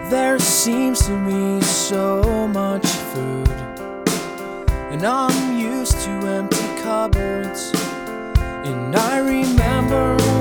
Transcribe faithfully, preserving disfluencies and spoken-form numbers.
There seems to be so much food, and I'm used to empty cupboards. And I remember